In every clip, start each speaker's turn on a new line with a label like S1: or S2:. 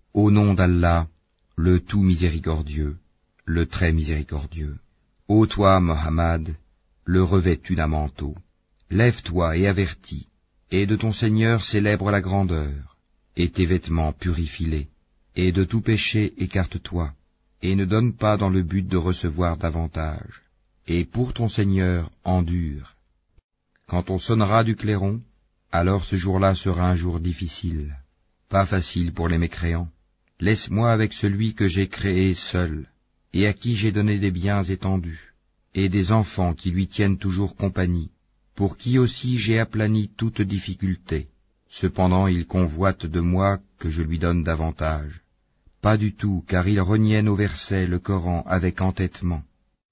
S1: Au nom d'Allah, le tout miséricordieux, le très miséricordieux. Ô toi, Mohammed, le revêtu d'un manteau, lève-toi et avertis, et de ton Seigneur célèbre la grandeur, et tes vêtements purifie-les, et de tout péché écarte-toi, et ne donne pas dans le but de recevoir davantage, et pour ton Seigneur endure. Quand on sonnera du clairon, alors ce jour-là sera un jour difficile, pas facile pour les mécréants. Laisse-moi avec celui que j'ai créé seul, et à qui j'ai donné des biens étendus, et des enfants qui lui tiennent toujours compagnie, pour qui aussi j'ai aplani toute difficulté. Cependant il convoite de moi que je lui donne davantage. Pas du tout, car il reniait nos versets, le Coran, avec entêtement.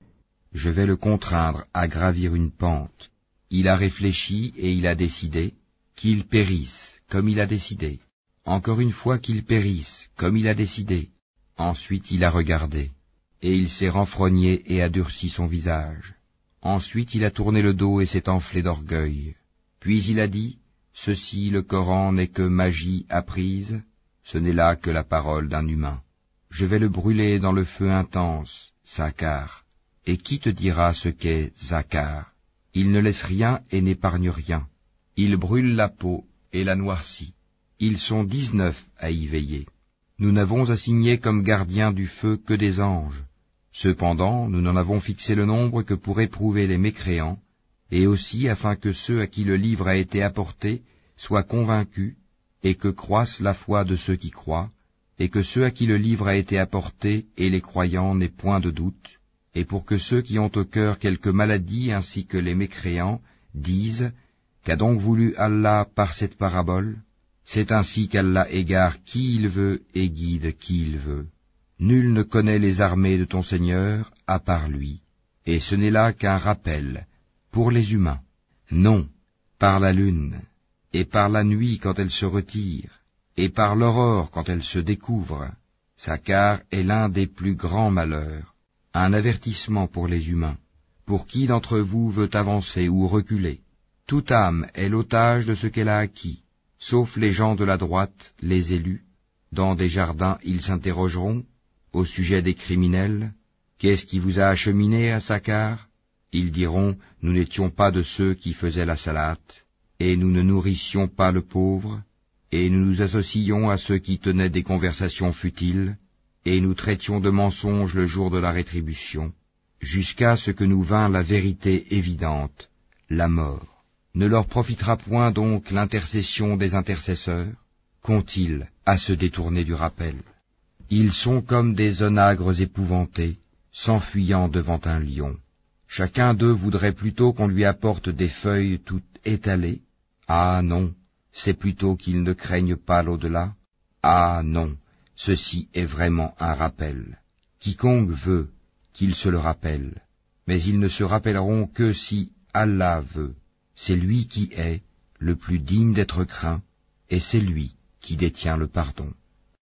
S1: Je vais le contraindre à gravir une pente. Il a réfléchi et il a décidé qu'il périsse, comme il a décidé. Encore une fois qu'il périsse, comme il a décidé. Ensuite il a regardé, et il s'est renfrogné et a durci son visage. Ensuite il a tourné le dos et s'est enflé d'orgueil. Puis il a dit, ceci, le Coran, n'est que magie apprise, ce n'est là que la parole d'un humain. Je vais le brûler dans le feu intense, Sakar. Et qui te dira ce qu'est Sakar? Il ne laisse rien et n'épargne rien. Il brûle la peau et la noircit. Ils sont 19 à y veiller. Nous n'avons assigné comme gardiens du feu que des anges. Cependant, nous n'en avons fixé le nombre que pour éprouver les mécréants, et aussi afin que ceux à qui le livre a été apporté soient convaincus, et que croisse la foi de ceux qui croient, et que ceux à qui le livre a été apporté et les croyants n'aient point de doute, et pour que ceux qui ont au cœur quelque maladie ainsi que les mécréants disent, qu'a donc voulu Allah par cette parabole? C'est ainsi qu'Allah égare qui il veut et guide qui il veut. Nul ne connaît les armées de ton Seigneur à part lui, et ce n'est là qu'un rappel pour les humains. Non, par la lune, et par la nuit quand elle se retire, et par l'aurore quand elle se découvre, Sakar est l'un des plus grands malheurs, un avertissement pour les humains. Pour qui d'entre vous veut avancer ou reculer? Toute âme est l'otage de ce qu'elle a acquis, sauf les gens de la droite, les élus. Dans des jardins ils s'interrogeront au sujet des criminels. Qu'est-ce qui vous a acheminé à Sakar? Ils diront, nous n'étions pas de ceux qui faisaient la salate, et nous ne nourrissions pas le pauvre, et nous nous associons à ceux qui tenaient des conversations futiles, et nous traitions de mensonges le jour de la rétribution, jusqu'à ce que nous vînt la vérité évidente, la mort. Ne leur profitera point donc l'intercession des intercesseurs? Qu'ont-ils à se détourner du rappel? Ils sont comme des onagres épouvantés, s'enfuyant devant un lion. Chacun d'eux voudrait plutôt qu'on lui apporte des feuilles toutes étalées. Ah non, c'est plutôt qu'ils ne craignent pas l'au-delà. Ah non, ceci est vraiment un rappel. Quiconque veut qu'il se le rappelle, mais ils ne se rappelleront que si Allah veut. C'est lui qui est le plus digne d'être craint, et c'est lui qui détient le pardon.